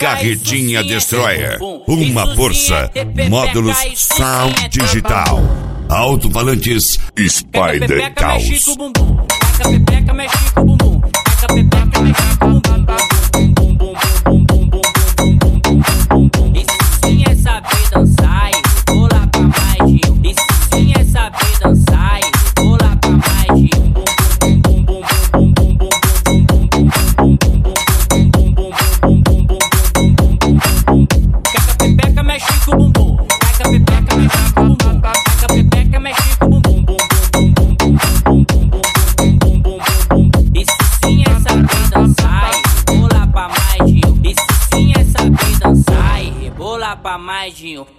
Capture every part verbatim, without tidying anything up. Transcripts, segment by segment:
Carretinha Destroyer, uma força, módulos Sound Digital, alto-falantes Spider Caos. Mexe com o bumbum, taca pepeca, mexe com o bumbum, taca pepeca, mexe com o bumbum. Isso sim é saber dançar e vou lá pra mais de um. Isso sim é saber dançar e vou lá pra mais de um. Taca pepeca, mexe com o bumbum, taca pepeca, mexe com o bumbum, taca pepeca, mexe com o bumbum. Isso sim é saber dançar e vou lá pra mais de um. Isso sim é saber dançar e rebolar pra mais de um.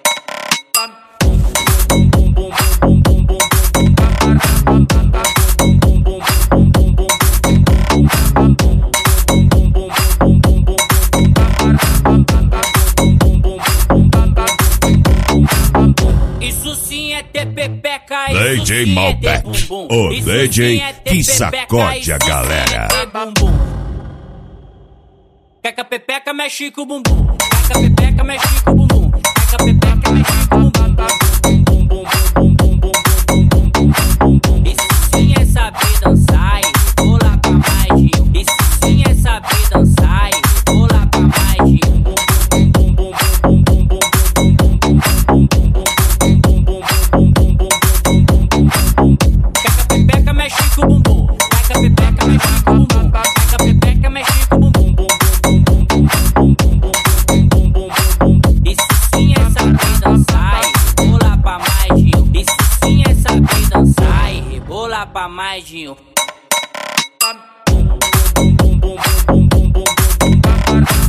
Isso sim é ter pepeca, D J Malbec, o D J que sacode a galera. Taca pepeca, mexe com o bumbum, taca pepeca, mexe com o bumbum, taca pepeca, mexe com o bumbum. Isso sim é saber dançar e vou lá pra mais de um. Isso sim é saber dançar e vou lá pra mais de um. Taca pepeca, mexe com o bumbum, taca pepeca, mexe com o bumbum, taca pepeca, mexe com o bumbum. Isso sim é saber dançar e vou lá pra mais de um. Isso sim é saber dançar e vou lá pra mais de um.